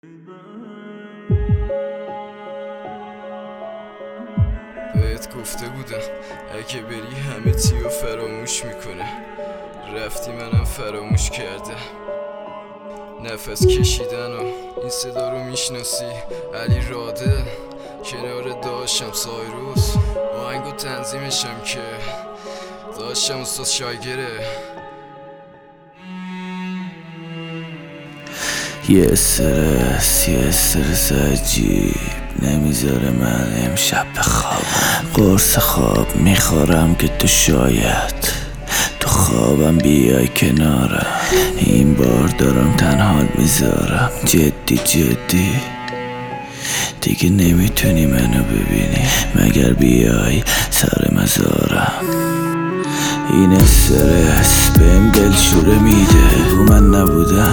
بهت گفته بودم اگه بری همه چیو فراموش میکنه. رفتی منم فراموش کردم. نفس کشیدن و این صدا رو میشناسی؟ علی راده کنار داشتم سایروس آهنگو تنظیمشم که داشتم استاد شایگره. یه استرس عجیب نمیذاره من امشب بخوابم. قرص خواب میخورم که تو شاید تو خوابم بیای کنارم. این بار دارم تنها میذارم جدی دیگه نمیتونی منو ببینی مگر بیای سر مزارم. این استرس بهم دلشوره میده. من نبودم